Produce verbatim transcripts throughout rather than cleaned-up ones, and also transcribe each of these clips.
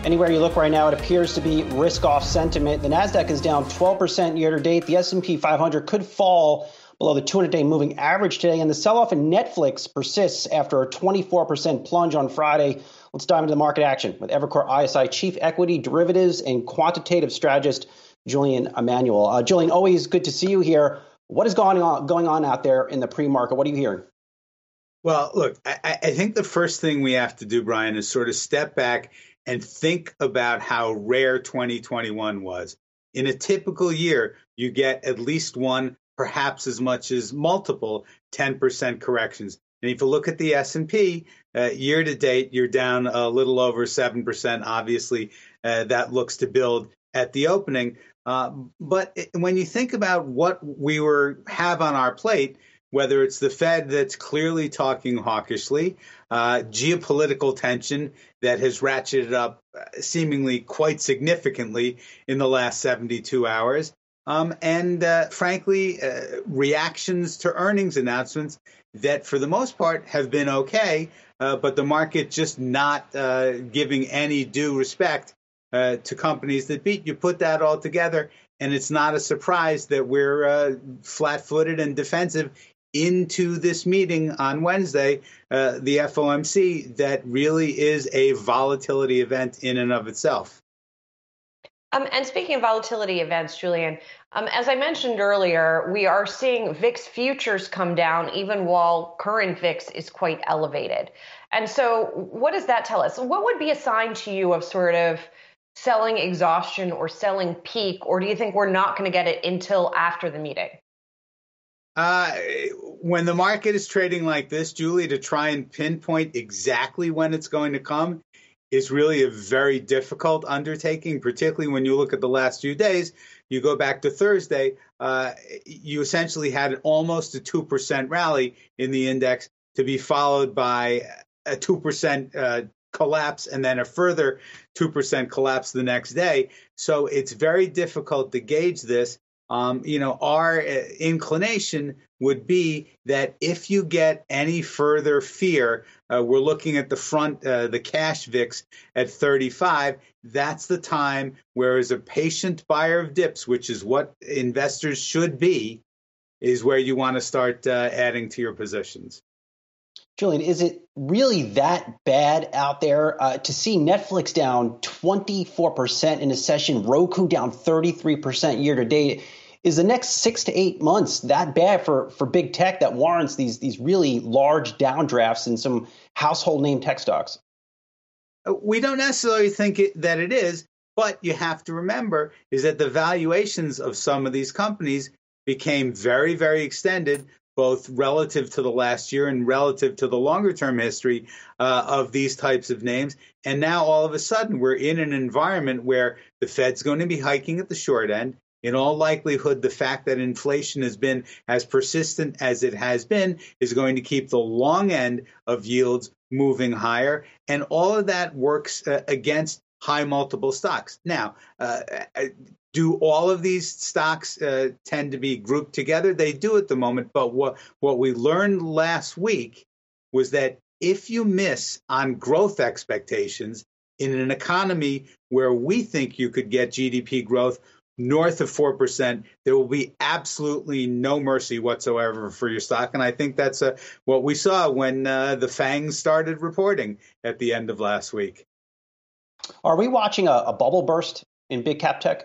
Anywhere you look right now, it appears to be risk-off sentiment. The Nasdaq is down twelve percent year-to-date. The S and P five hundred could fall below the two hundred day moving average today. And the sell-off in Netflix persists after a twenty-four percent plunge on Friday. Let's dive into the market action with Evercore I S I Chief Equity, Derivatives, and Quantitative Strategist Julian Emanuel. Uh, Julian, always good to see you here. What is going on, going on out there in the pre-market? What are you hearing? Well, look, I, I think the first thing we have to do, Brian, is sort of step back and think about how rare twenty twenty-one was. In a typical year, you get at least one, perhaps as much as multiple ten percent corrections. And if you look at the S and P, uh, year to date, you're down a little over seven percent. Obviously, uh, that looks to build at the opening. Uh, but it, when you think about what we were have on our plate, whether it's the Fed that's clearly talking hawkishly, uh, geopolitical tension that has ratcheted up seemingly quite significantly in the last seventy-two hours, um, and uh, frankly, uh, reactions to earnings announcements that for the most part have been okay, uh, but the market just not uh, giving any due respect uh, to companies that beat. You put that all together, and it's not a surprise that we're uh, flat-footed and defensive into this meeting on Wednesday, uh, the F O M C, that really is a volatility event in and of itself. Um, and speaking of volatility events, Julian, um, as I mentioned earlier, we are seeing V I X futures come down even while current V I X is quite elevated. And so what does that tell us? What would be a sign to you of sort of selling exhaustion or selling peak, or do you think we're not going to get it until after the meeting? Uh, when the market is trading like this, Julie, to try and pinpoint exactly when it's going to come is really a very difficult undertaking, particularly when you look at the last few days. You go back to Thursday, uh, you essentially had almost a two percent rally in the index to be followed by a two percent uh, collapse and then a further two percent collapse the next day. So it's very difficult to gauge this. Um, you know, our inclination would be that if you get any further fear, uh, we're looking at the front, uh, the cash V I X at thirty-five. That's the time where, as a patient buyer of dips, which is what investors should be, is where you want to start uh, adding to your positions. Julian, is it really that bad out there? Uh, to see Netflix down twenty-four percent in a session, Roku down thirty-three percent year to date, is the next six to eight months that bad for, for big tech that warrants these, these really large downdrafts in some household name tech stocks? We don't necessarily think it, that it is, but you have to remember is that the valuations of some of these companies became very, very extended, both relative to the last year and relative to the longer term history uh, of these types of names. And now all of a sudden we're in an environment where the Fed's going to be hiking at the short end. In all likelihood, the fact that inflation has been as persistent as it has been is going to keep the long end of yields moving higher. And all of that works uh, against high multiple stocks. Now, uh, do all of these stocks uh, tend to be grouped together? They do at the moment. But what, what we learned last week was that if you miss on growth expectations in an economy where we think you could get G D P growth north of four percent, there will be absolutely no mercy whatsoever for your stock. And I think that's uh, what we saw when uh, the FANGs started reporting at the end of last week. Are we watching a, a bubble burst in big cap tech?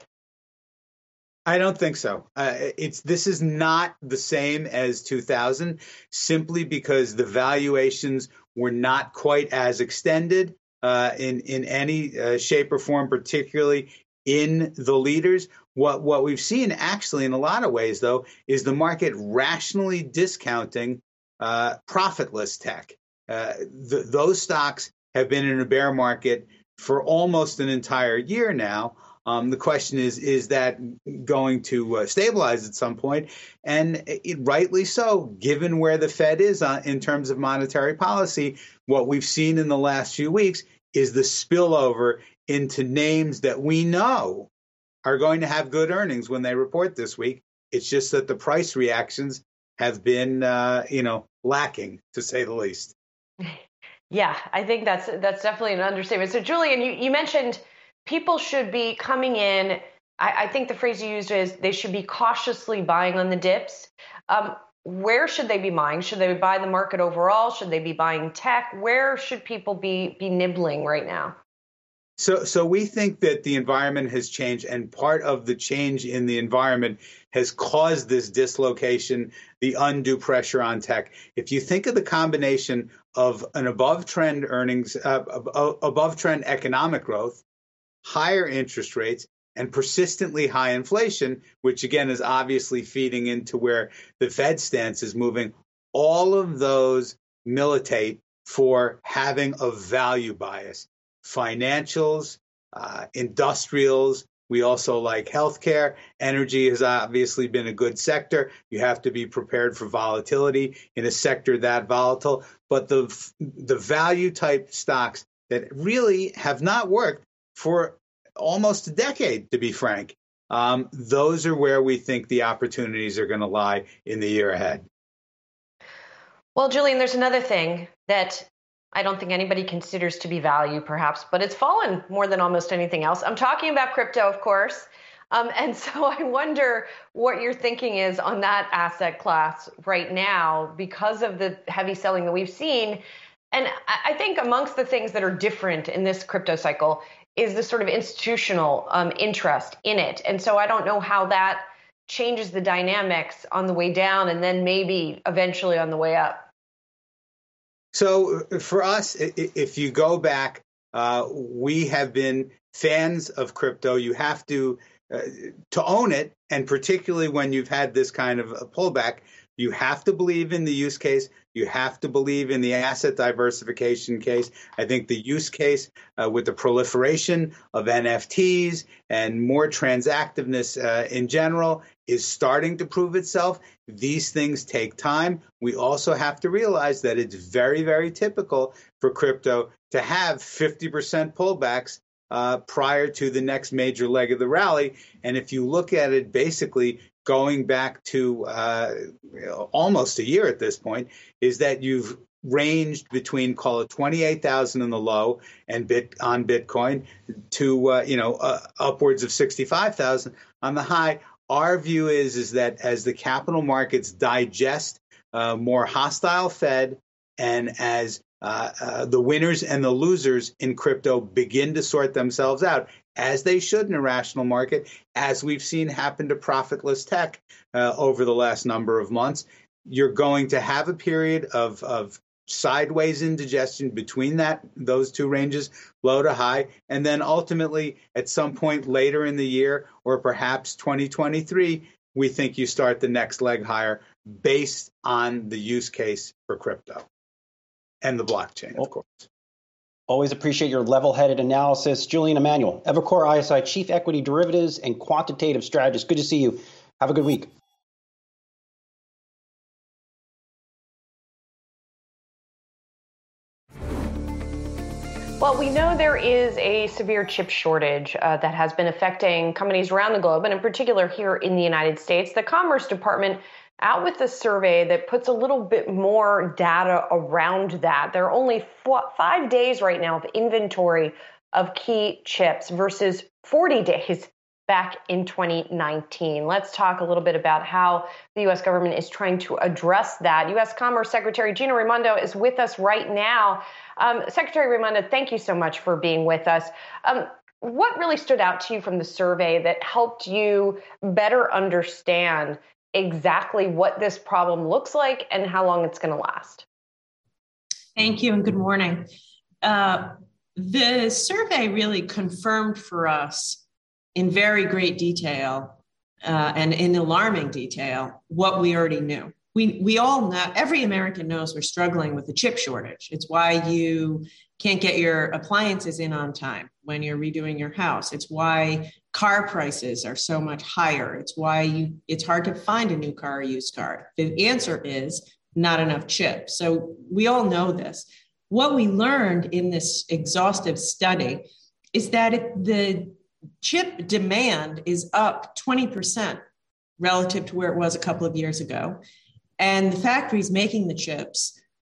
I don't think so. Uh, it's this is not the same as two thousand, simply because the valuations were not quite as extended uh, in, in any uh, shape or form, particularly in the leaders. What what we've seen actually in a lot of ways, though, is the market rationally discounting uh, profitless tech. Uh, th- those stocks have been in a bear market for almost an entire year now. Um, the question is, is that going to uh, stabilize at some point? And it, rightly so, given where the Fed is on, in terms of monetary policy. What we've seen in the last few weeks is the spillover into names that we know are going to have good earnings when they report this week. It's just that the price reactions have been, uh, you know, lacking, to say the least. Yeah, I think that's that's definitely an understatement. So, Julian, you, you mentioned people should be coming in. I, I think the phrase you used is they should be cautiously buying on the dips. Um, where should they be buying? Should they buy the market overall? Should they be buying tech? Where should people be be nibbling right now? So, so we think that the environment has changed, and part of the change in the environment has caused this dislocation, the undue pressure on tech. If you think of the combination of an above trend earnings, uh, above trend economic growth, higher interest rates, and persistently high inflation, which again is obviously feeding into where the Fed stance is moving, all of those militate for having a value bias. Financials, uh, industrials. We also like healthcare. Energy has obviously been a good sector. You have to be prepared for volatility in a sector that volatile. But the the value type stocks that really have not worked for almost a decade, to be frank, um, those are where we think the opportunities are going to lie in the year ahead. Well, Julian, there's another thing that I don't think anybody considers to be value, perhaps, but it's fallen more than almost anything else. I'm talking about crypto, of course. Um, and so I wonder what your thinking is on that asset class right now because of the heavy selling that we've seen. And I think amongst the things that are different in this crypto cycle is the sort of institutional um, interest in it. And so I don't know how that changes the dynamics on the way down and then maybe eventually on the way up. So for us, if you go back, uh, we have been fans of crypto. You have to uh, to own it, and particularly when you've had this kind of a pullback, you have to believe in the use case. You have to believe in the asset diversification case. I think the use case uh, with the proliferation of N F Ts and more transactiveness uh, in general is starting to prove itself. These things take time. We also have to realize that it's very, very typical for crypto to have fifty percent pullbacks uh, prior to the next major leg of the rally. And if you look at it basically going back to uh, almost a year at this point, is that you've ranged between, call it twenty-eight thousand in the low and bit on Bitcoin to, uh, you know, uh, upwards of sixty-five thousand on the high. Our view is, is that as the capital markets digest uh, more hostile Fed and as uh, uh, the winners and the losers in crypto begin to sort themselves out, as they should in a rational market, as we've seen happen to profitless tech uh, over the last number of months, you're going to have a period of, of sideways indigestion between that those two ranges, low to high, and then ultimately at some point later in the year or perhaps twenty twenty-three, we think you start the next leg higher based on the use case for crypto and the blockchain, of course. Always appreciate your level-headed analysis. Julian Emanuel, Evercore I S I Chief Equity Derivatives and Quantitative Strategist. Good to see you. Have a good week. Well, we know there is a severe chip shortage uh, that has been affecting companies around the globe, and in particular here in the United States. The Commerce Department out with a survey that puts a little bit more data around that. There are only four, five days right now of inventory of key chips versus forty days back in twenty nineteen. Let's talk a little bit about how the U S government is trying to address that. U S Commerce Secretary Gina Raimondo is with us right now. Um, Secretary Raimondo, thank you so much for being with us. Um, what really stood out to you from the survey that helped you better understand exactly what this problem looks like and how long it's going to last? Thank you and good morning. Uh, the survey really confirmed for us in very great detail uh, and in alarming detail what we already knew. We we all know, every American knows we're struggling with the chip shortage. It's why you can't get your appliances in on time when you're redoing your house. It's why car prices are so much higher. It's why you it's hard to find a new car or used car. The answer is not enough chips. So we all know this. What we learned in this exhaustive study is that it, the chip demand is up twenty percent relative to where it was a couple of years ago. And the factories making the chips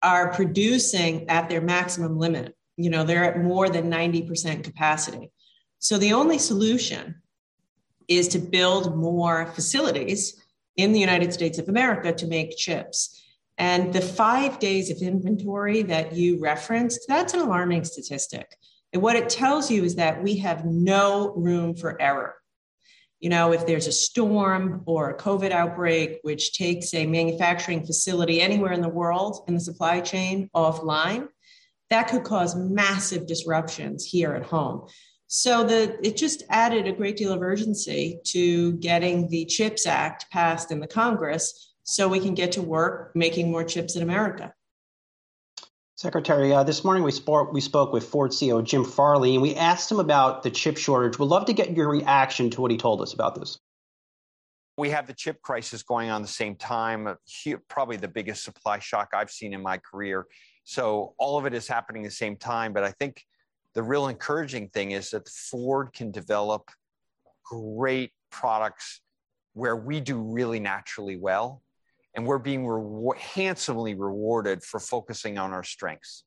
are producing at their maximum limit. You know, they're at more than ninety percent capacity. So the only solution is to build more facilities in the United States of America to make chips. And the five days of inventory that you referenced, that's an alarming statistic. And what it tells you is that we have no room for error. You know, if there's a storm or a COVID outbreak, which takes a manufacturing facility anywhere in the world in the supply chain offline, that could cause massive disruptions here at home. So the, it just added a great deal of urgency to getting the CHIPS Act passed in the Congress so we can get to work making more chips in America. Secretary, uh, this morning we spoke, we spoke with Ford C E O Jim Farley, and we asked him about the chip shortage. We'd love to get your reaction to what he told us about this. We have the chip crisis going on at the same time, probably the biggest supply shock I've seen in my career. So all of it is happening at the same time. But I think the real encouraging thing is that Ford can develop great products where we do really naturally well. And we're being re- handsomely rewarded for focusing on our strengths.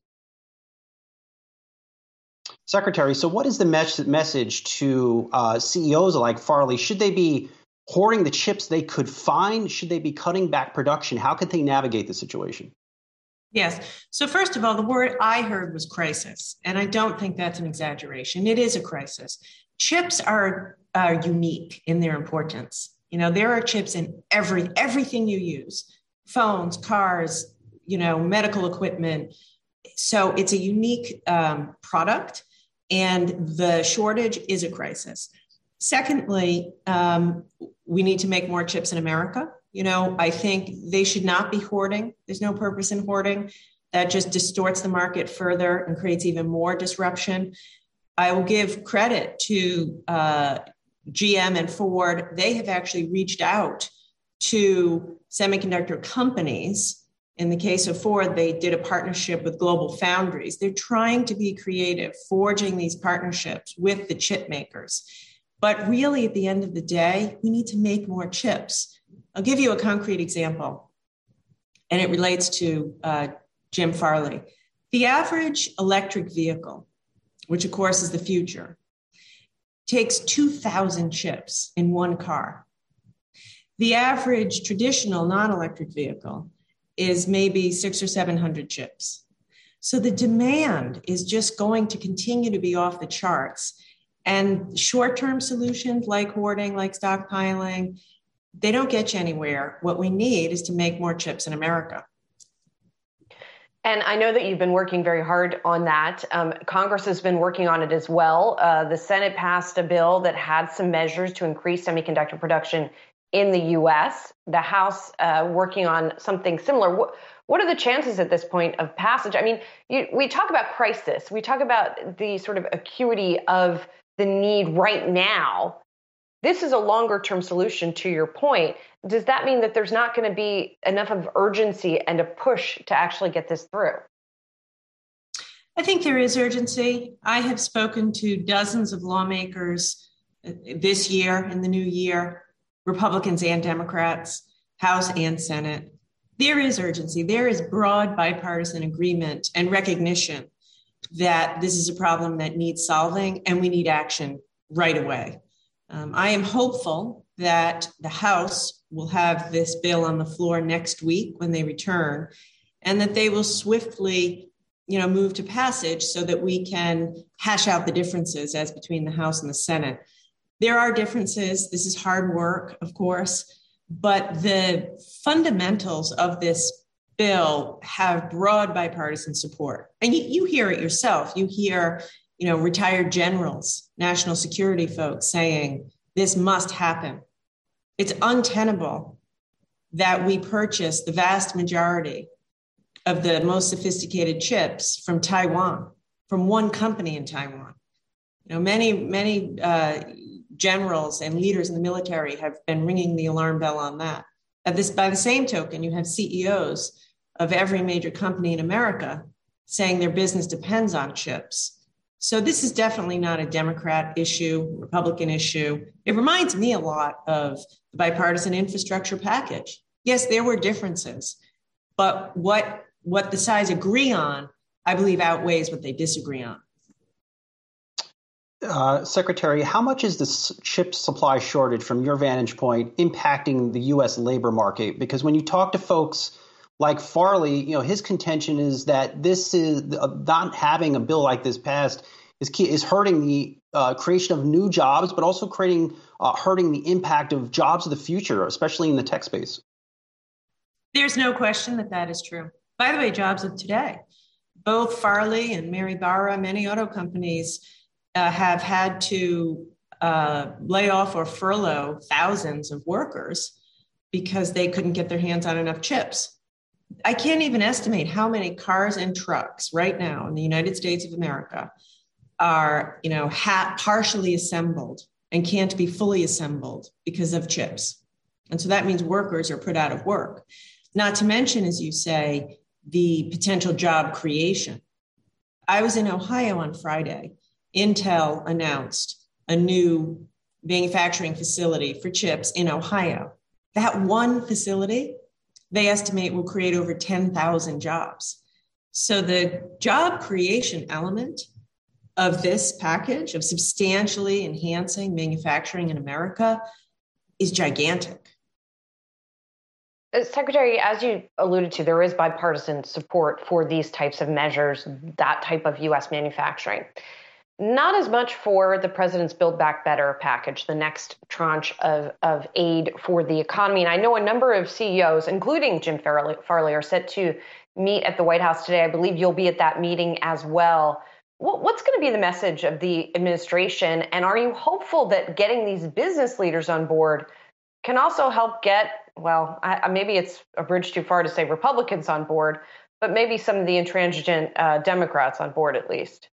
Secretary, so what is the mes- message to uh, C E Os like Farley? Should they be hoarding the chips they could find? Should they be cutting back production? How could they navigate the situation? Yes. So first of all, the word I heard was crisis, and I don't think that's an exaggeration. It is a crisis. Chips are, are unique in their importance. You know, there are chips in every everything you use, phones, cars, you know, medical equipment. So it's a unique um, product, and the shortage is a crisis. Secondly, um, we need to make more chips in America. You know, I think they should not be hoarding. There's no purpose in hoarding. That just distorts the market further and creates even more disruption. I will give credit to uh, G M and Ford. They have actually reached out to semiconductor companies. In the case of Ford, they did a partnership with Global Foundries. They're trying to be creative, forging these partnerships with the chip makers. But really, at the end of the day, we need to make more chips. I'll give you a concrete example, and it relates to uh, Jim Farley. The average electric vehicle, which of course is the future, takes two thousand chips in one car. The average traditional non-electric vehicle is maybe six or seven hundred chips. So the demand is just going to continue to be off the charts. And short-term solutions like hoarding, like stockpiling, they don't get you anywhere. What we need is to make more chips in America. And I know that you've been working very hard on that. Um, Congress has been working on it as well. Uh, the Senate passed a bill that had some measures to increase semiconductor production in the U S. The House uh, working on something similar. What, what are the chances at this point of passage? I mean, you, we talk about crisis. We talk about the sort of acuity of the need right now. This is a longer term solution, to your point. Does that mean that there's not going to be enough of urgency and a push to actually get this through? I think there is urgency. I have spoken to dozens of lawmakers this year, in the new year, Republicans and Democrats, House and Senate. There is urgency. There is broad bipartisan agreement and recognition that this is a problem that needs solving and we need action right away. Um, I am hopeful that the House will have this bill on the floor next week when they return, and that they will swiftly, you know, move to passage so that we can hash out the differences as between the House and the Senate. There are differences. This is hard work, of course, but the fundamentals of this bill have broad bipartisan support. And you, you hear it yourself. You hear, you know, retired generals, national security folks saying this must happen. It's untenable that we purchase the vast majority of the most sophisticated chips from Taiwan, from one company in Taiwan. You know, many, many uh, generals and leaders in the military have been ringing the alarm bell on that. At this, by the same token, you have C E Os of every major company in America saying their business depends on chips. So this is definitely not a Democrat issue, Republican issue. It reminds me a lot of the bipartisan infrastructure package. Yes, there were differences, but what what the sides agree on, I believe, outweighs what they disagree on. Uh, Secretary, how much is the chip supply shortage, from your vantage point, impacting the U S labor market? Because when you talk to folks like Farley, you know, his contention is that this is uh, not having a bill like this passed is key, is hurting the uh, creation of new jobs, but also creating uh, hurting the impact of jobs of the future, especially in the tech space. There's no question that that is true. By the way, jobs of today, both Farley and Mary Barra, many auto companies uh, have had to uh, lay off or furlough thousands of workers because they couldn't get their hands on enough chips. I can't even estimate how many cars and trucks right now in the United States of America are, you know, ha- partially assembled and can't be fully assembled because of chips. And so that means workers are put out of work. Not to mention, as you say, the potential job creation. I was in Ohio on Friday. Intel announced a new manufacturing facility for chips in Ohio. That one facility, they estimate, will create over ten thousand jobs. So the job creation element of this package of substantially enhancing manufacturing in America is gigantic. Secretary, as you alluded to, there is bipartisan support for these types of measures, that type of U S manufacturing. Not as much for the president's Build Back Better package, the next tranche of, of aid for the economy. And I know a number of C E Os, including Jim Farley, Farley, are set to meet at the White House today. I believe you'll be at that meeting as well. What's going to be the message of the administration? And are you hopeful that getting these business leaders on board can also help get, well, I, maybe it's a bridge too far to say Republicans on board, but maybe some of the intransigent uh, Democrats on board at least?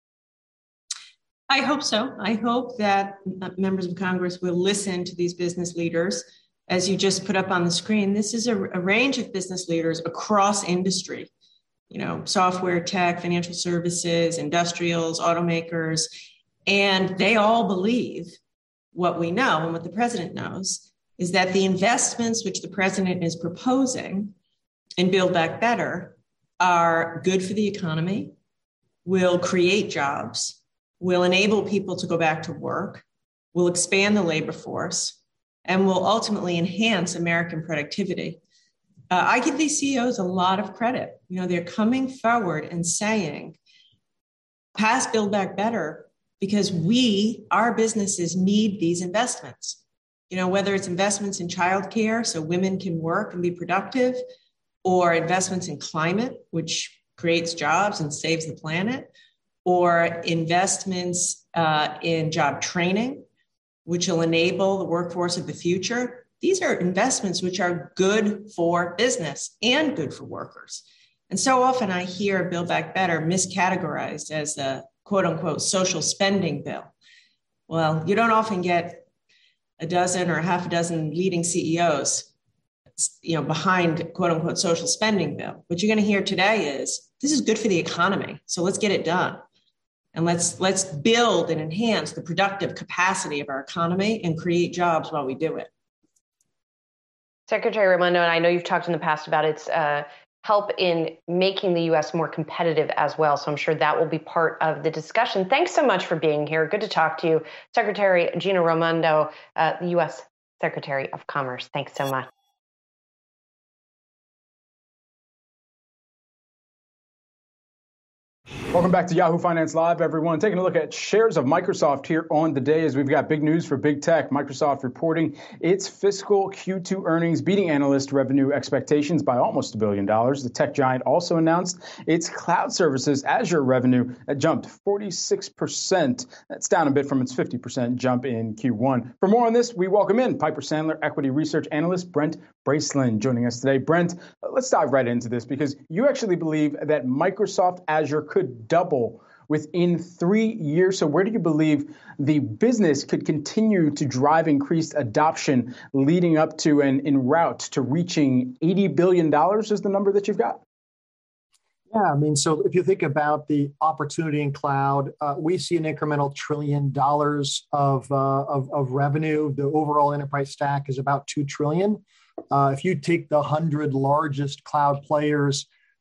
I hope so. I hope that members of Congress will listen to these business leaders. As you just put up on the screen, this is a, a range of business leaders across industry, you know, software, tech, financial services, industrials, automakers, and they all believe what we know and what the president knows is that the investments which the president is proposing in Build Back Better are good for the economy, will create jobs, will enable people to go back to work, will expand the labor force, and will ultimately enhance American productivity. Uh, I give these C E Os a lot of credit. You know, they're coming forward and saying, pass Build Back Better because we, our businesses, need these investments. You know, whether it's investments in childcare so women can work and be productive, or investments in climate, which creates jobs and saves the planet, or investments uh, in job training, which will enable the workforce of the future. These are investments which are good for business and good for workers. And so often I hear Build Back Better miscategorized as a quote unquote social spending bill. Well, you don't often get a dozen or half a dozen leading C E Os, you know, behind quote unquote social spending bill. What you're going to hear today is this is good for the economy. So let's get it done. And let's let's build and enhance the productive capacity of our economy and create jobs while we do it. Secretary Raimondo, and I know you've talked in the past about its uh, help in making the U S more competitive as well. So I'm sure that will be part of the discussion. Thanks so much for being here. Good to talk to you. Secretary Gina Raimondo, uh, the U S Secretary of Commerce. Thanks so much. Welcome back to Yahoo Finance Live, everyone. Taking a look at shares of Microsoft here on the day as we've got big news for big tech. Microsoft reporting its fiscal Q two earnings, beating analyst revenue expectations by almost a billion dollars. The tech giant also announced its cloud services Azure revenue that jumped forty-six percent. That's down a bit from its fifty percent jump in Q one. For more on this, we welcome in Piper Sandler equity research analyst Brent Bracelin joining us today. Brent, let's dive right into this because you actually believe that Microsoft Azure could double within three years. So where do you believe the business could continue to drive increased adoption leading up to and en route to reaching eighty billion dollars is the number that you've got? Yeah, I mean, so if you think about the opportunity in cloud, uh, we see an incremental trillion dollars of, uh, of of revenue. The overall enterprise stack is about two trillion. Uh, if you take the hundred largest cloud players,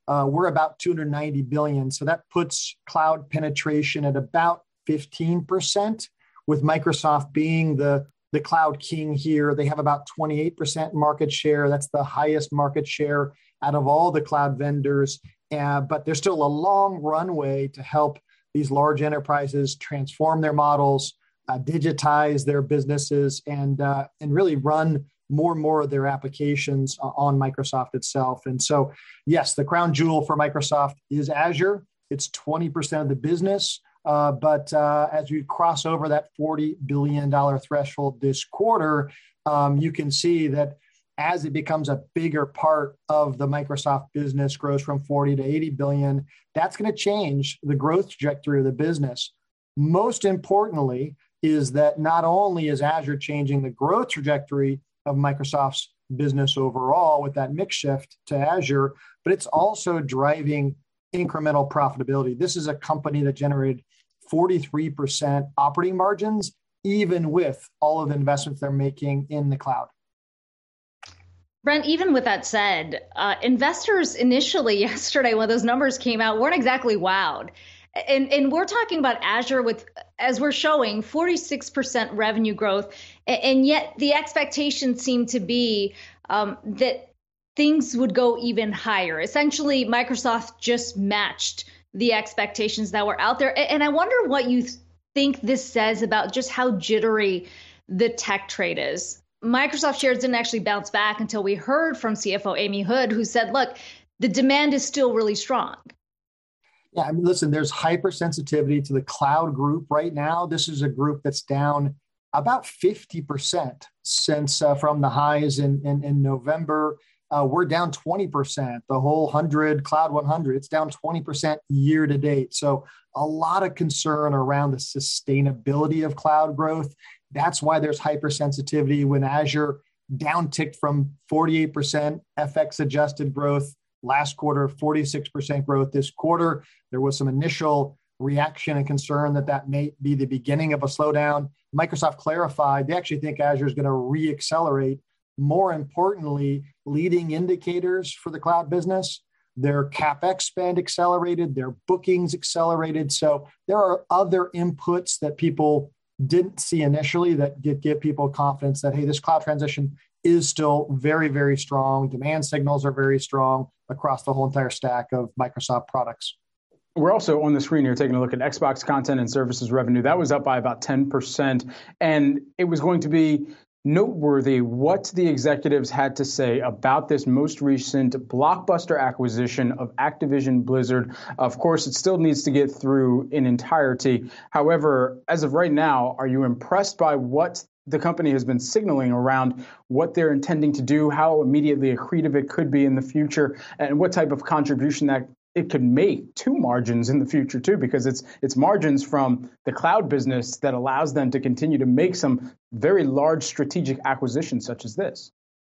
Uh, we're about two hundred ninety billion. So that puts cloud penetration at about fifteen percent, with Microsoft being the, the cloud king here. They have about twenty-eight percent market share. That's the highest market share out of all the cloud vendors. Uh, but there's still a long runway to help these large enterprises transform their models, uh, digitize their businesses, and, uh, and really run more and more of their applications on Microsoft itself. And so, yes, the crown jewel for Microsoft is Azure. It's twenty percent of the business. Uh, but uh, as we cross over that forty billion dollars threshold this quarter, um, you can see that as it becomes a bigger part of the Microsoft business, grows from forty to eighty billion, that's going to change the growth trajectory of the business. Most importantly is that not only is Azure changing the growth trajectory of Microsoft's business overall with that mix shift to Azure, but it's also driving incremental profitability. This is a company that generated forty-three percent operating margins, even with all of the investments they're making in the cloud. Brent, even with that said, uh, investors initially yesterday, when those numbers came out, weren't exactly wowed. And, and we're talking about Azure with, as we're showing, forty-six percent revenue growth. And yet the expectation seemed to be um, that things would go even higher. Essentially, Microsoft just matched the expectations that were out there. And I wonder what you think this says about just how jittery the tech trade is. Microsoft shares didn't actually bounce back until we heard from C F O Amy Hood, who said, look, the demand is still really strong. Yeah, I mean, listen, there's hypersensitivity to the cloud group right now. This is a group that's down about fifty percent since uh, from the highs in, in, in November. Uh, we're down twenty percent. The whole one hundred, Cloud one hundred, it's down twenty percent year to date. So a lot of concern around the sustainability of cloud growth. That's why there's hypersensitivity when Azure downticked from forty-eight percent F X adjusted growth last quarter, forty-six percent growth this quarter. There was some initial reaction and concern that that may be the beginning of a slowdown. Microsoft clarified they actually think Azure is going to re-accelerate. More importantly, leading indicators for the cloud business, their CapEx spend accelerated, their bookings accelerated. So there are other inputs that people didn't see initially that give, give people confidence that, hey, this cloud transition is still very, very strong. Demand signals are very strong across the whole entire stack of Microsoft products. We're also on the screen here taking a look at Xbox content and services revenue. That was up by about ten percent. And it was going to be noteworthy what the executives had to say about this most recent blockbuster acquisition of Activision Blizzard. Of course, it still needs to get through in entirety. However, as of right now, are you impressed by what the company has been signaling around what they're intending to do, how immediately accretive it could be in the future, and what type of contribution that it could make to margins in the future too, because it's it's margins from the cloud business that allows them to continue to make some very large strategic acquisitions such as this?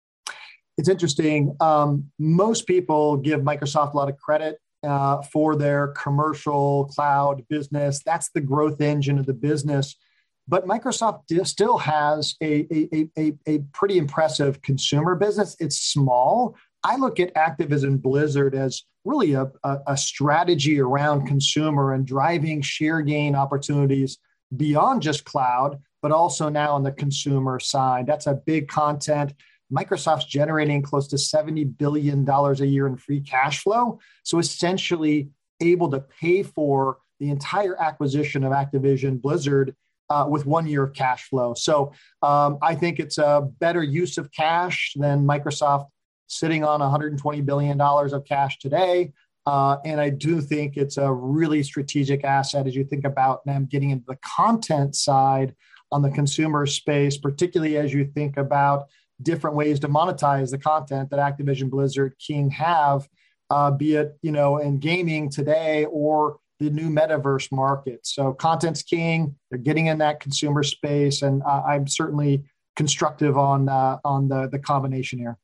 It's interesting. Um, most people give Microsoft a lot of credit uh, for their commercial cloud business. That's the growth engine of the business. But Microsoft still has a, a, a, a pretty impressive consumer business. It's small. I look at Activision Blizzard as really a, a, a strategy around consumer and driving share gain opportunities beyond just cloud, but also now on the consumer side. That's a big content. Microsoft's generating close to seventy billion dollars a year in free cash flow. So essentially able to pay for the entire acquisition of Activision Blizzard uh, with one year of cash flow. So um, I think it's a better use of cash than Microsoft sitting on one hundred twenty billion dollars of cash today. Uh, and I do think it's a really strategic asset as you think about them getting into the content side on the consumer space, particularly as you think about different ways to monetize the content that Activision Blizzard King have, uh, be it, you know, in gaming today or the new metaverse market. So content's king. They're getting in that consumer space, and uh, I'm certainly constructive on uh, on the the combination here.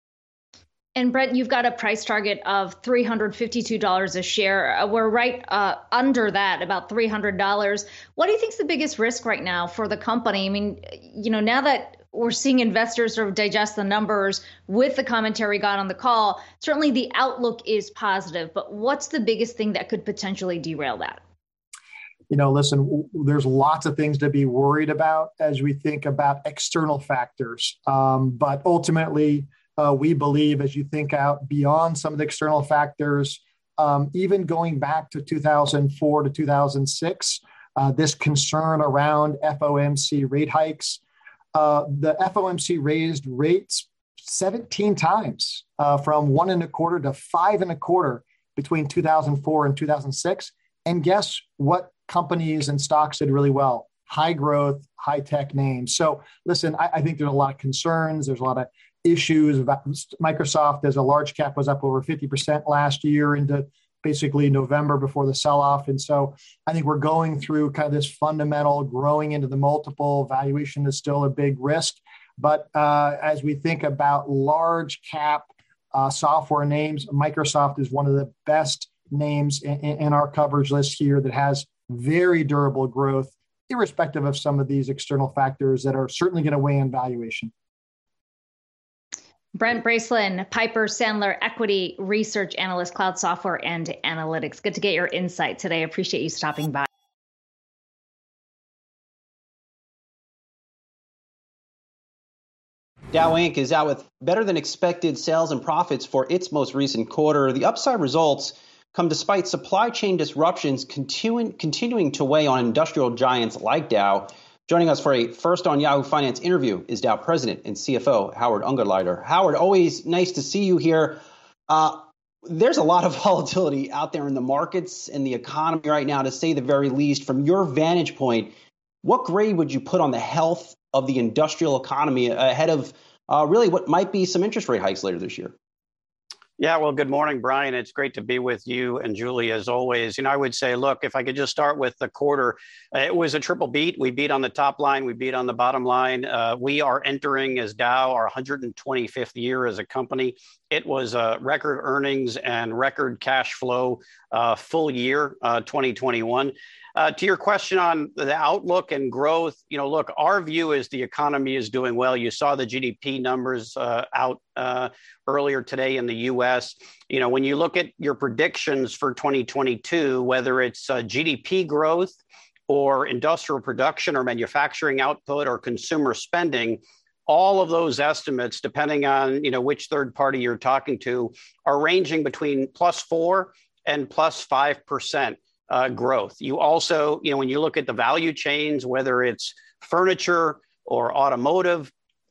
And Brent, you've got a price target of three hundred fifty-two dollars a share. Uh, we're right uh, under that, about three hundred dollars. What do you think is the biggest risk right now for the company? I mean, you know, now that we're seeing investors sort of digest the numbers with the commentary got on the call. Certainly the outlook is positive, but what's the biggest thing that could potentially derail that? You know, listen, there's lots of things to be worried about as we think about external factors. Um, but ultimately, uh, we believe as you think out beyond some of the external factors, um, even going back to two thousand four to two thousand six, uh, this concern around F O M C rate hikes, uh, the F O M C raised rates seventeen times uh, from one and a quarter to five and a quarter between two thousand four and two thousand six. And guess what companies and stocks did really well? High growth, high tech names. So listen, I, I think there's a lot of concerns. There's a lot of issues about Microsoft as a large cap was up over fifty percent last year into basically November before the sell-off. And so I think we're going through kind of this fundamental growing into the multiple. Valuation is still a big risk. But uh, as we think about large cap uh, software names, Microsoft is one of the best names in, in our coverage list here that has very durable growth, irrespective of some of these external factors that are certainly going to weigh in valuation. Brent Bracelin, Piper Sandler Equity Research Analyst, Cloud Software and Analytics. Good to get your insight today. Appreciate you stopping by. Dow Incorporated is out with better than expected sales and profits for its most recent quarter. The upside results come despite supply chain disruptions continuing, continuing to weigh on industrial giants like Dow. Joining us for a First on Yahoo Finance interview is Dow President and C F O Howard Ungerleider. Howard, always nice to see you here. Uh, there's a lot of volatility out there in the markets and the economy right now, to say the very least. From your vantage point, what grade would you put on the health of the industrial economy ahead of uh, really what might be some interest rate hikes later this year? Yeah, well, good morning, Brian. It's great to be with you and Julie, as always. You know, I would say, look, if I could just start with the quarter, uh, it was a triple beat. We beat on the top line. We beat on the bottom line. Uh, we are entering as Dow our one hundred twenty-fifth year as a company. It was uh, record earnings and record cash flow uh, full year, uh, twenty twenty-one. Uh, to your question on the outlook and growth, you know, look, our view is the economy is doing well. You saw the G D P numbers uh, out uh, earlier today in the U S. You know, when you look at your predictions for twenty twenty-two, whether it's uh, G D P growth or industrial production or manufacturing output or consumer spending, all of those estimates, depending on, you know, which third party you're talking to, are ranging between plus four and plus five percent. Uh, growth. You also, you know, when you look at the value chains, whether it's furniture or automotive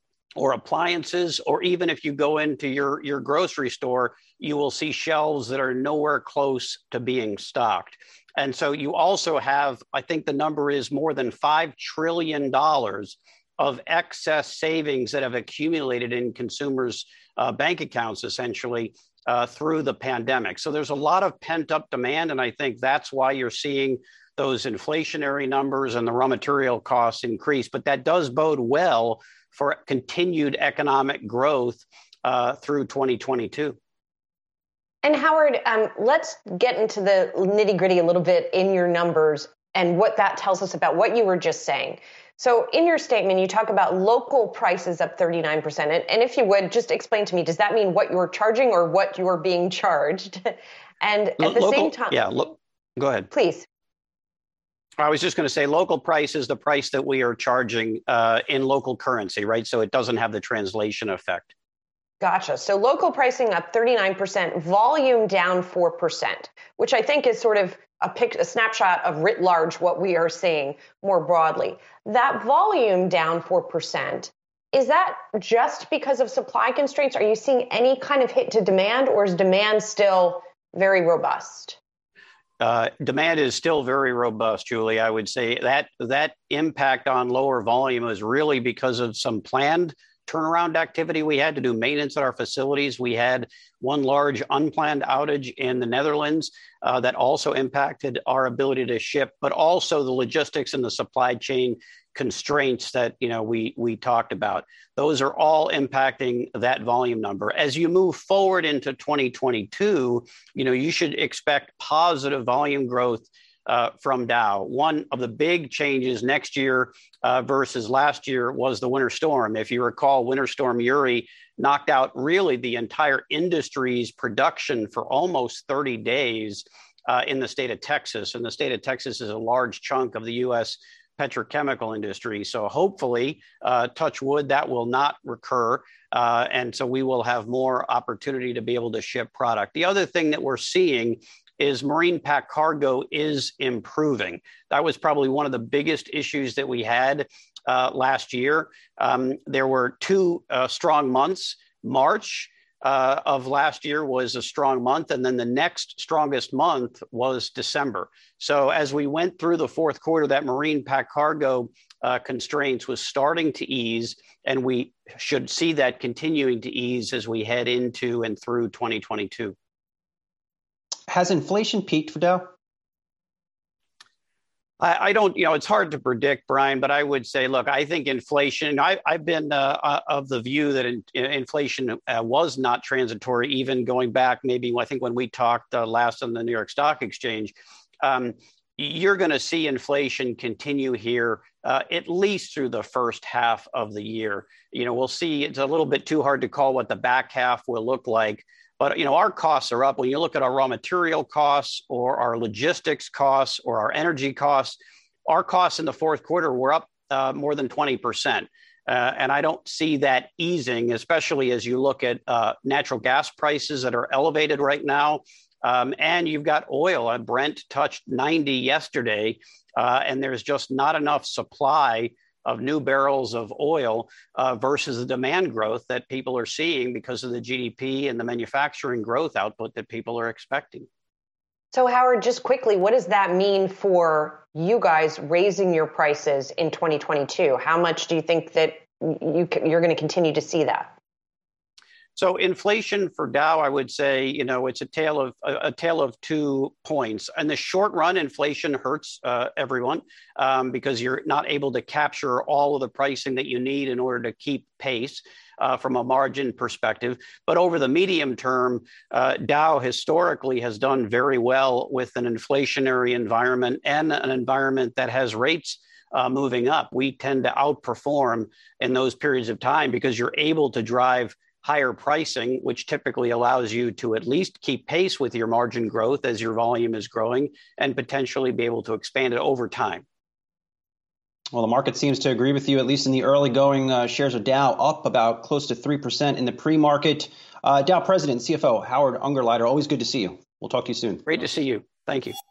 or appliances, or even if you go into your, your grocery store, you will see shelves that are nowhere close to being stocked. And so you also have, I think the number is more than five trillion dollars of excess savings that have accumulated in consumers' uh, bank accounts, essentially, Uh, through the pandemic. So there's a lot of pent up demand. And I think that's why you're seeing those inflationary numbers and the raw material costs increase. But that does bode well for continued economic growth uh, through twenty twenty-two. And Howard, um, let's get into the nitty gritty a little bit in your numbers and what that tells us about what you were just saying. So in your statement, you talk about local prices up thirty-nine percent. And, and if you would, just explain to me, does that mean what you're charging or what you're being charged? And at the local, same time... Yeah, lo- go ahead. Please. I was just going to say local price is the price that we are charging uh, in local currency, right? So it doesn't have the translation effect. Gotcha. So local pricing up thirty-nine percent, volume down four percent, which I think is sort of a, pic, a snapshot of writ large what we are seeing more broadly. That volume down four percent, is that just because of supply constraints? Are you seeing any kind of hit to demand, or is demand still very robust? Uh, demand is still very robust, Julie. I would say that that impact on lower volume is really because of some planned turnaround activity. We had to do maintenance at our facilities. We had one large unplanned outage in the Netherlands uh, that also impacted our ability to ship, but also the logistics and the supply chain constraints that, you know, we we talked about. Those are all impacting that volume number. As you move forward into twenty twenty-two, you know, you should expect positive volume growth uh, from Dow. One of the big changes next year uh, versus last year was the winter storm. If you recall, Winter Storm Uri knocked out really the entire industry's production for almost thirty days uh, in the state of Texas. And the state of Texas is a large chunk of the U S petrochemical industry. So hopefully, uh, touch wood, that will not recur. Uh, and so we will have more opportunity to be able to ship product. The other thing that we're seeing is marine pack cargo is improving. That was probably one of the biggest issues that we had uh, last year. Um, there were two uh, strong months. March uh, of last year was a strong month, and then the next strongest month was December. So as we went through the fourth quarter, that marine pack cargo uh, constraints was starting to ease, and we should see that continuing to ease as we head into and through twenty twenty-two. Has inflation peaked for Dow? I, I don't, you know, it's hard to predict, Brian, but I would say, look, I think inflation, I, I've been uh, of the view that in, inflation uh, was not transitory, even going back maybe, I think when we talked uh, last on the New York Stock Exchange. Um, you're going to see inflation continue here uh, at least through the first half of the year. You know, we'll see. It's a little bit too hard to call what the back half will look like. But, you know, our costs are up. When you look at our raw material costs or our logistics costs or our energy costs, our costs in the fourth quarter were up uh, more than twenty percent. Uh, and I don't see that easing, especially as you look at uh, natural gas prices that are elevated right now. Um, and you've got oil. Uh, Brent touched ninety yesterday, uh, and there's just not enough supply of new barrels of oil uh, versus the demand growth that people are seeing because of the G D P and the manufacturing growth output that people are expecting. So, Howard, just quickly, what does that mean for you guys raising your prices in twenty twenty-two? How much do you think that you, you're going to continue to see that? So inflation for Dow, I would say, you know, it's a tale of a, a tale of two points. In the short run, inflation hurts uh, everyone um, because you're not able to capture all of the pricing that you need in order to keep pace uh, from a margin perspective. But over the medium term, uh, Dow historically has done very well with an inflationary environment and an environment that has rates uh, moving up. We tend to outperform in those periods of time because you're able to drive higher pricing, which typically allows you to at least keep pace with your margin growth as your volume is growing and potentially be able to expand it over time. Well, the market seems to agree with you, at least in the early going. Uh, shares of Dow up about close to three percent in the pre-market. Uh, Dow President and C F O Howard Ungerleider, always good to see you. We'll talk to you soon. Great to see you. Thank you.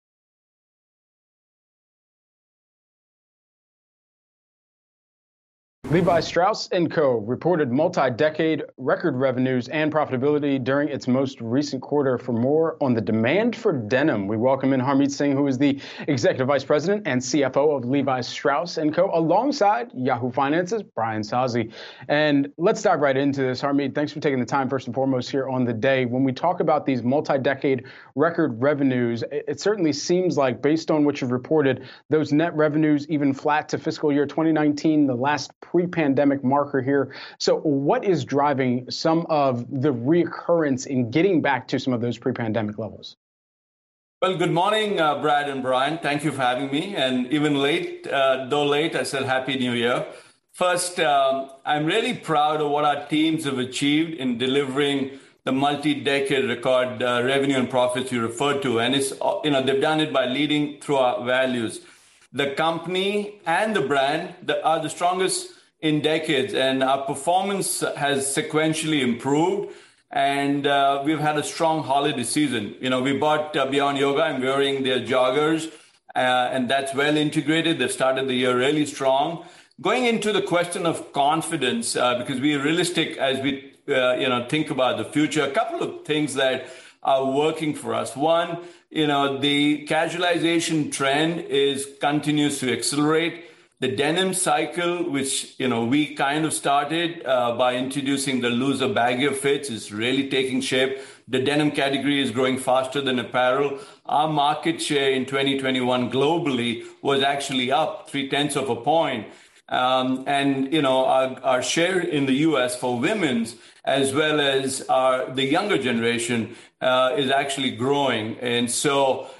Levi Strauss and Co. reported multi-decade record revenues and profitability during its most recent quarter. For more on the demand for denim, we welcome in Harmeet Singh, who is the Executive Vice President and C F O of Levi Strauss and Co., alongside Yahoo Finance's Brian Sozzi. And let's dive right into this. Harmeet, thanks for taking the time, first and foremost, here on the day. When we talk about these multi-decade record revenues, it certainly seems like, based on what you've reported, those net revenues even flat to fiscal year twenty nineteen, the last pre-pandemic marker here. So what is driving some of the reoccurrence in getting back to some of those pre-pandemic levels? Well, good morning, uh, Brad and Brian. Thank you for having me. And even late, uh, though late, I said Happy New Year. First, um, I'm really proud of what our teams have achieved in delivering the multi-decade record uh, revenue and profits you referred to. And it's, you know, they've done it by leading through our values. The company and the brand that are the strongest in decades, and our performance has sequentially improved, and uh, we've had a strong holiday season. You know, we bought uh, Beyond Yoga. I'm wearing their joggers, uh, and that's well integrated. They've started the year really strong. Going into the question of confidence, uh, because we're realistic as we uh, you know think about the future, a couple of things that are working for us. One, you know, the casualization trend is continues to accelerate. The denim cycle, which, you know, we kind of started uh, by introducing the looser, baggier fits, is really taking shape. The denim category is growing faster than apparel. Our market share in twenty twenty-one globally was actually up three tenths of a point. Um, and, you know, our, our share in the U S for women's, as well as our, the younger generation, uh, is actually growing. And so,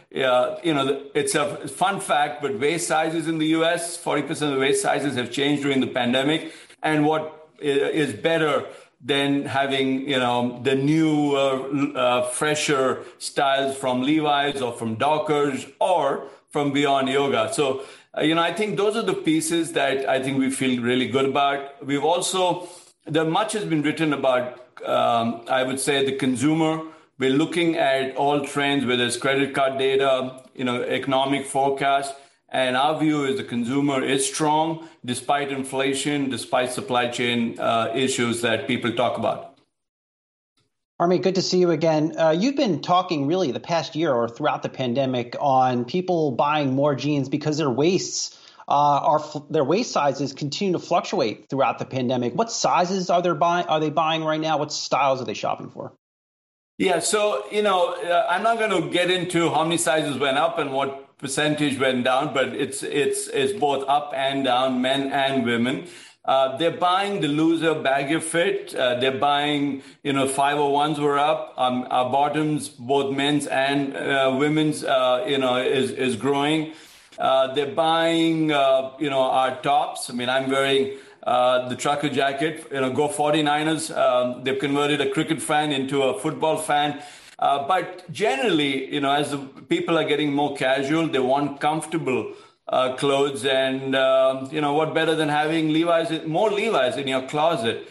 uh, you know, it's a fun fact, but waist sizes in the U S, forty percent of the waist sizes have changed during the pandemic. And what is better than having, you know, the new, uh, uh, fresher styles from Levi's or from Dockers or from Beyond Yoga. So, uh, you know, I think those are the pieces that I think we feel really good about. We've also, there much has been written about, um, I would say, the consumer. We're looking at all trends, whether it's credit card data, you know, economic forecast. And our view is the consumer is strong despite inflation, despite supply chain uh, issues that people talk about. Harmit, good to see you again. Uh, you've been talking really the past year or throughout the pandemic on people buying more jeans because their waists uh, are their waist sizes continue to fluctuate throughout the pandemic. What sizes are they buying? Are they buying right now? What styles are they shopping for? Yeah, so you know, uh, I'm not going to get into how many sizes went up and what percentage went down, but it's it's it's both up and down, men and women. Uh, they're buying the looser, baggier fit. Uh, they're buying, you know, five oh ones were up. Um, our bottoms, both men's and uh, women's, uh, you know, is is growing. Uh, they're buying, uh, you know, our tops. I mean, I'm wearing uh, the trucker jacket. You know, go forty-niners. Um, they've converted a cricket fan into a football fan. Uh, but generally, you know, as the people are getting more casual, they want comfortable uh, clothes. And, uh, you know, what better than having Levi's, more Levi's in your closet?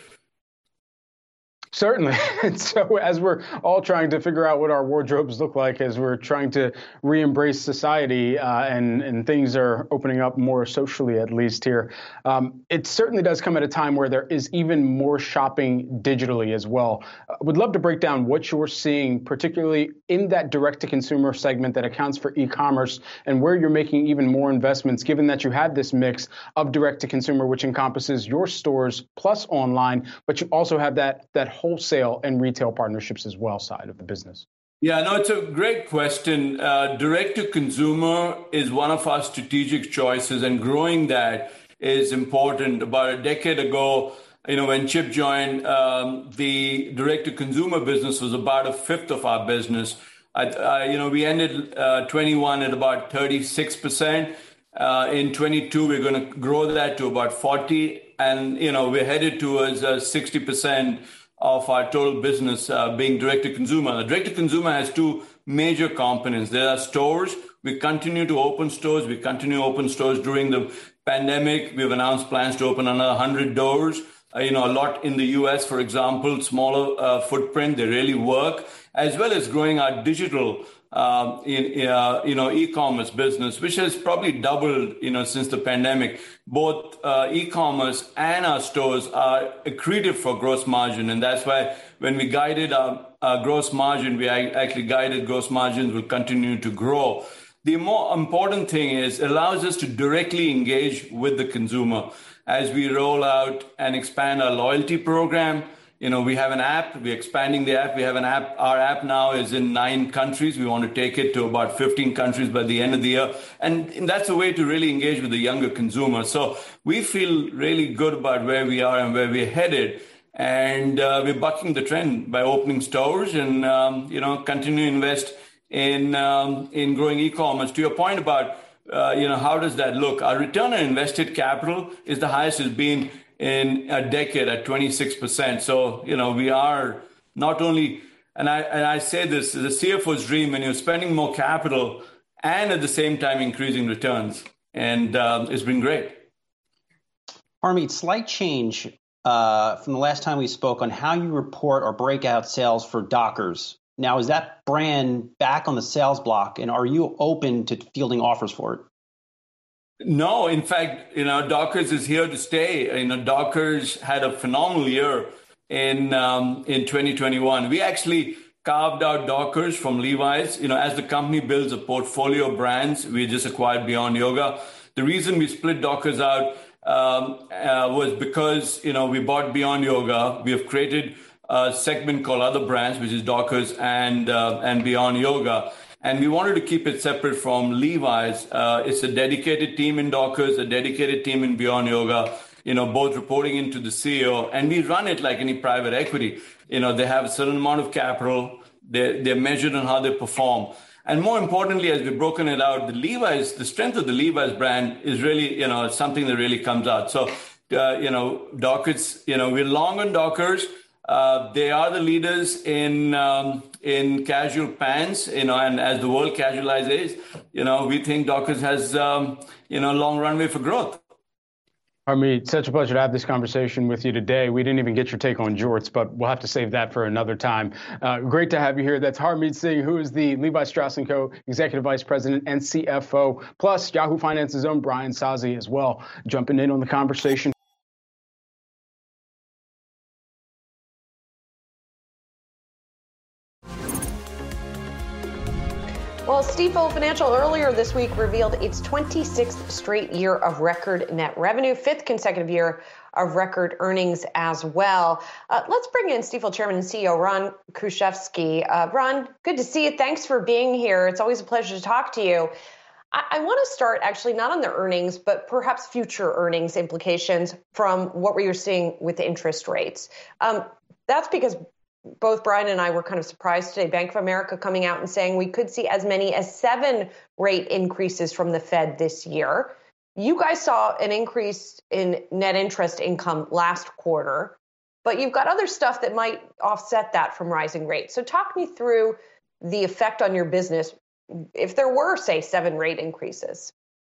Certainly. And so as we're all trying to figure out what our wardrobes look like, as we're trying to re-embrace society uh, and, and things are opening up more socially, at least here, um, it certainly does come at a time where there is even more shopping digitally as well. I would love to break down what you're seeing, particularly in that direct-to-consumer segment that accounts for e-commerce and where you're making even more investments, given that you have this mix of direct-to-consumer, which encompasses your stores plus online, but you also have that that wholesale and retail partnerships as well side of the business? Yeah, no, it's a great question. Uh, direct to consumer is one of our strategic choices, and growing that is important. About a decade ago, you know, when Chip joined, um, the direct to consumer business was about a fifth of our business. I, uh, you know, we ended uh, twenty-one at about thirty-six percent. Uh, in twenty-two, we're going to grow that to about forty, and you know, we're headed towards uh, sixty percent of our total business uh, being direct-to-consumer. Direct-to-consumer has two major components. There are stores. We continue to open stores. We continue to open stores during the pandemic. We've announced plans to open another one hundred doors. Uh, you know, a lot in the U S, for example, smaller uh, footprint. They really work, as well as growing our digital Um, in, uh, you know, e-commerce business, which has probably doubled, you know, since the pandemic. Both uh, e-commerce and our stores are accretive for gross margin. And that's why when we guided our, our gross margin, we actually guided gross margins will continue to grow. The more important thing is it allows us to directly engage with the consumer as we roll out and expand our loyalty program. You know, we have an app, we're expanding the app. We have an app, our app now is in nine countries. We want to take it to about fifteen countries by the end of the year. And, and that's a way to really engage with the younger consumer. So we feel really good about where we are and where we're headed. And uh, we're bucking the trend by opening stores and, um, you know, continue to invest in, um, in growing e-commerce. To your point about, uh, you know, how does that look? Our return on invested capital is the highest it's been in a decade at twenty-six percent. So, you know, we are not only, and I and I say this, the C F O's dream, when you're spending more capital and at the same time increasing returns. And um, it's been great. Harmit, slight change uh, from the last time we spoke on how you report or break out sales for Dockers. Now, is that brand back on the sales block, and are you open to fielding offers for it? No, in fact, you know, Dockers is here to stay. You know, Dockers had a phenomenal year in um, in twenty twenty-one. We actually carved out Dockers from Levi's. You know, as the company builds a portfolio of brands, we just acquired Beyond Yoga. The reason we split Dockers out um, uh, was because, you know, we bought Beyond Yoga. We have created a segment called Other Brands, which is Dockers and uh, and Beyond Yoga. And we wanted to keep it separate from Levi's. Uh, it's a dedicated team in Dockers, a dedicated team in Beyond Yoga, you know, both reporting into the C E O. And we run it like any private equity. You know, they have a certain amount of capital. They're, they're measured on how they perform. And more importantly, as we've broken it out, the Levi's, the strength of the Levi's brand is really, you know, something that really comes out. So, uh, you know, Dockers, you know, we're long on Dockers. Uh, they are the leaders in um, in casual pants, you know, and as the world casualizes, you know, we think Dockers has, um, you know, long runway for growth. Harmeet, such a pleasure to have this conversation with you today. We didn't even get your take on jorts, but we'll have to save that for another time. Uh, great to have you here. That's Harmeet Singh, who is the Levi Strauss and Co. Executive Vice President and C F O, plus Yahoo Finance's own Brian Sozzi as well, jumping in on the conversation. Well, Stifel Financial earlier this week revealed its twenty-sixth straight year of record net revenue, fifth consecutive year of record earnings as well. Uh, let's bring in Stifel Chairman and C E O Ron Kruszewski. Uh, Ron, good to see you. Thanks for being here. It's always a pleasure to talk to you. I, I want to start actually not on the earnings, but perhaps future earnings implications from what we are seeing with interest rates. Um, that's because both Brian and I were kind of surprised today. Bank of America coming out and saying we could see as many as seven rate increases from the Fed this year. You guys saw an increase in net interest income last quarter, but you've got other stuff that might offset that from rising rates. So talk me through the effect on your business if there were, say, seven rate increases.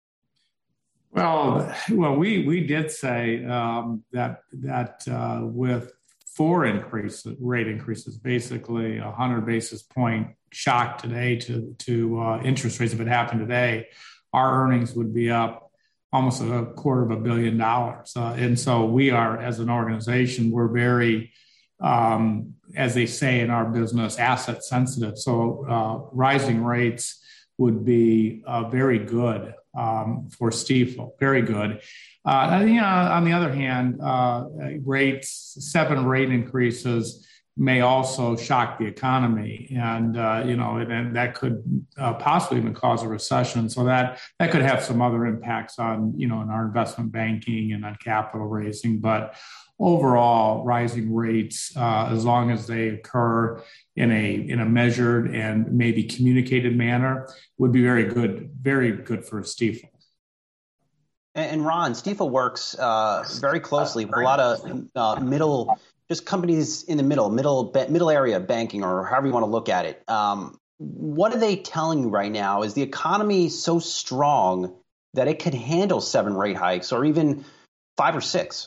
Well, well, we we did say um, that that uh, with four increases, rate increases, basically a hundred basis point shock today to to uh, interest rates. If it happened today, our earnings would be up almost a quarter of a billion dollars. Uh, and so we are, as an organization, we're very, um, as they say in our business, asset sensitive. So uh, rising rates would be uh, very good um, for Stifel, very good. Uh, you know, on the other hand, uh, rates, seven rate increases may also shock the economy, and uh, you know, and, and that could uh, possibly even cause a recession. So that that could have some other impacts on, you know, in our investment banking and on capital raising. But overall, rising rates, uh, as long as they occur in a in a measured and maybe communicated manner, would be very good, very good for Stifel. And Ron, Stifel works uh, very closely with a lot of uh, middle, just companies in the middle, middle, middle area banking, or however you want to look at it. Um, what are they telling you right now? Is the economy so strong that it could handle seven rate hikes, or even five or six?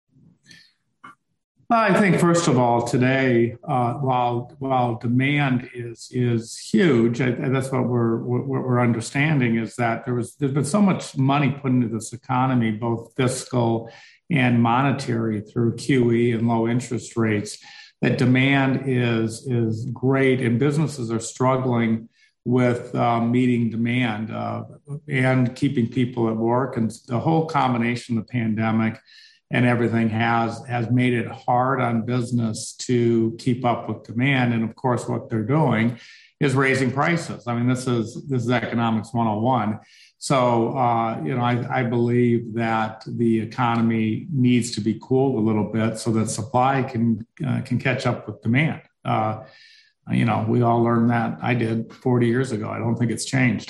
I think, first of all, today, uh, while while demand is is huge, I, that's what we're what we're understanding is that there was there's been so much money put into this economy, both fiscal and monetary, through Q E and low interest rates, that demand is is great, and businesses are struggling with uh, meeting demand uh, and keeping people at work, and the whole combination of the pandemic and everything has has made it hard on business to keep up with demand. And of course, what they're doing is raising prices. I mean, this is this is economics one oh one. So, uh, you know, I, I believe that the economy needs to be cooled a little bit so that supply can uh, can catch up with demand. Uh, you know, we all learned that. I did forty years ago. I don't think it's changed.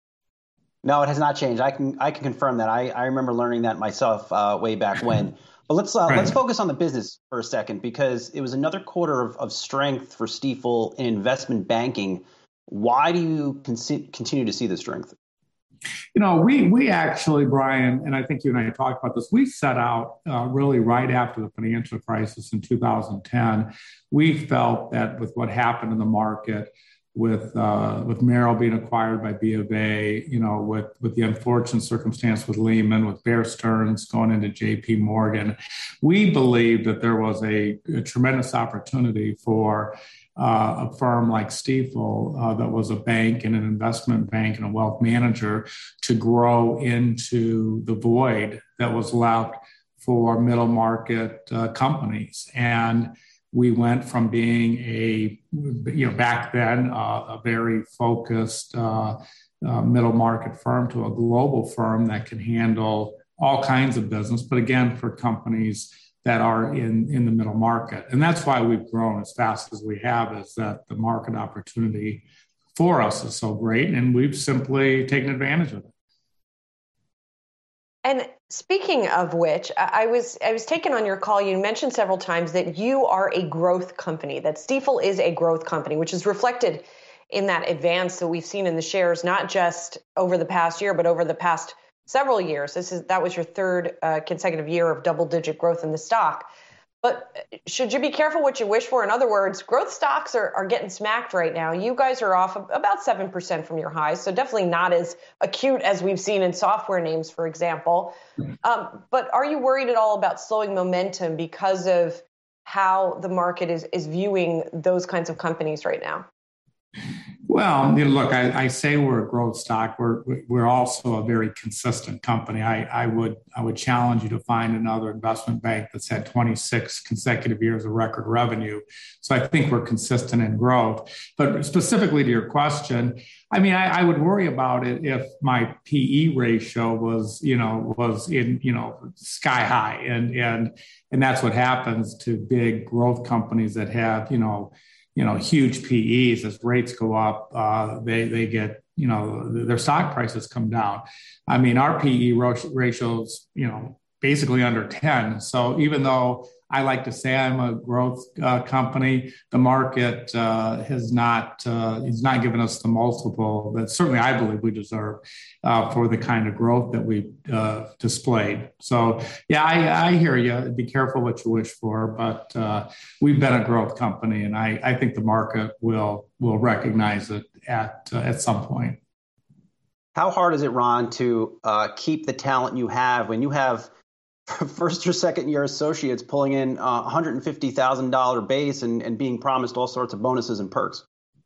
No, it has not changed. I can I can confirm that. I, I remember learning that myself uh, way back when. But let's uh, right. let's focus on the business for a second, because it was another quarter of, of strength for Stifel in investment banking. Why do you con- continue to see the strength? You know, we we actually, Brian, and I think you and I talked about this, we set out uh, really right after the financial crisis in two thousand ten. We felt that with what happened in the market, with uh, with Merrill being acquired by B of A, you know, with, with the unfortunate circumstance with Lehman, with Bear Stearns going into J P Morgan, we believed that there was a, a tremendous opportunity for uh, a firm like Stifel, uh, that was a bank and an investment bank and a wealth manager, to grow into the void that was left for middle market uh, companies. And we went from being a, you know, back then, uh, a very focused uh, uh, middle market firm to a global firm that can handle all kinds of business, but again, for companies that are in, in the middle market. And that's why we've grown as fast as we have, is that the market opportunity for us is so great, and we've simply taken advantage of it. And speaking of which, I was I was taken on your call. You mentioned several times that you are a growth company, that Stifel is a growth company, which is reflected in that advance that we've seen in the shares, not just over the past year, but over the past several years. This is that was your third uh, consecutive year of double-digit growth in the stock. But should you be careful what you wish for? In other words, growth stocks are, are getting smacked right now. You guys are off about seven percent from your highs, so definitely not as acute as we've seen in software names, for example. Um, but are you worried at all about slowing momentum because of how the market is, is viewing those kinds of companies right now? Well, you know, look, I, I say we're a growth stock. We're we're also a very consistent company. I, I would I would challenge you to find another investment bank that's had twenty-six consecutive years of record revenue. So I think we're consistent in growth. But specifically to your question, I mean, I, I would worry about it if my P E ratio was, you know, was in, you know, sky high, and and and that's what happens to big growth companies that have, you know. you know, huge P Es. As rates go up, uh, they they get, you know, their stock prices come down. I mean, our P E ratio's, you know, basically under ten. So even though I like to say I'm a growth uh, company, the market uh, has not uh, has not given us the multiple that certainly I believe we deserve uh, for the kind of growth that we uh, displayed. So yeah, I, I hear you. Be careful what you wish for, but uh, we've been a growth company, and I, I think the market will will recognize it at uh, at some point. How hard is it, Ron, to uh, keep the talent you have when you have first or second year associates pulling in uh, one hundred fifty thousand dollars base and, and being promised all sorts of bonuses and perks?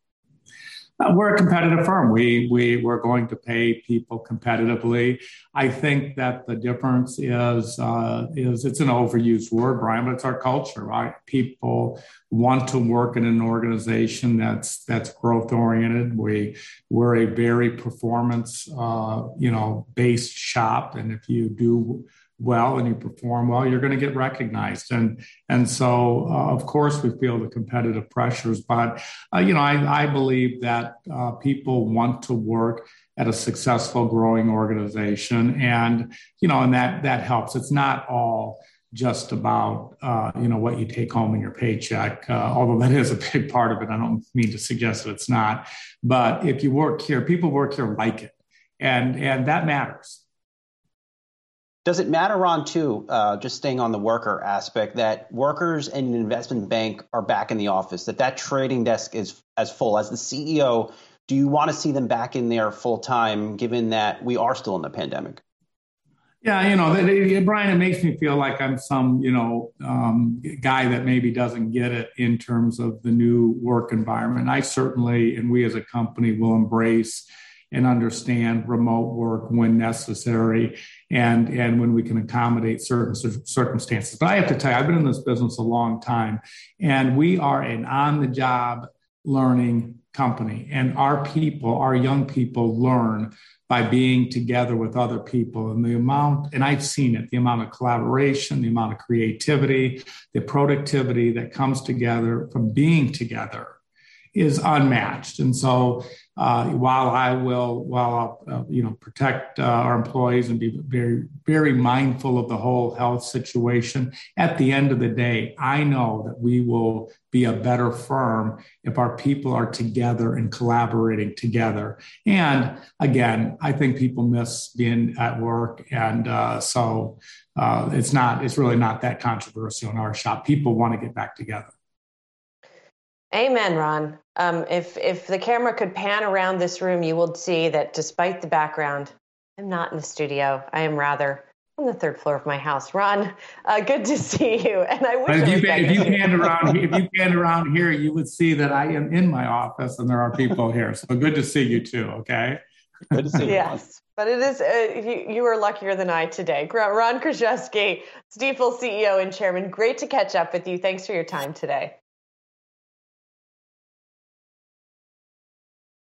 Uh, we're a competitive firm. We, we, we're going to pay people competitively. I think that the difference is, uh, is it's an overused word, Brian, but it's our culture, right? People want to work in an organization that's, that's growth oriented. We, we're a very performance, uh, you know, based shop. And if you do well and you perform well, you're going to get recognized. And and so, uh, of course, we feel the competitive pressures. But, uh, you know, I, I believe that uh, people want to work at a successful, growing organization. And, you know, and that that helps. It's not all just about, uh, you know, what you take home in your paycheck, uh, although that is a big part of it. I don't mean to suggest that it's not. But if you work here, people work here like it. And, and that matters. Does it matter, Ron, too, uh, just staying on the worker aspect, that workers in an investment bank are back in the office, that that trading desk is as full? As the C E O, do you want to see them back in there full time, given that we are still in the pandemic? Yeah, you know, Brian, it makes me feel like I'm some, you know, um, guy that maybe doesn't get it in terms of the new work environment. I certainly, and we as a company, will embrace and understand remote work when necessary and, and when we can accommodate certain circumstances. But I have to tell you, I've been in this business a long time, and we are an on-the-job learning company. And our people, our young people, learn by being together with other people. And the amount, and I've seen it, the amount of collaboration, the amount of creativity, the productivity that comes together from being together is unmatched. And so uh, while I will, while I'll, uh, you know, protect uh, our employees and be very, very mindful of the whole health situation, at the end of the day, I know that we will be a better firm if our people are together and collaborating together. And again, I think people miss being at work. And uh, so uh, it's not, it's really not that controversial in our shop. People want to get back together. Amen, Ron. Um, if if the camera could pan around this room, you will see that despite the background, I'm not in the studio. I am rather on the third floor of my house. Ron, uh, good to see you. And I wish if you, I if you panned around, if you panned around here, you would see that I am in my office and there are people here. So good to see you too. Okay. Good to see you. Yes, but it is uh, you, you are luckier than I today. Ron Kruszewski, Stifel C E O and Chairman. Great to catch up with you. Thanks for your time today.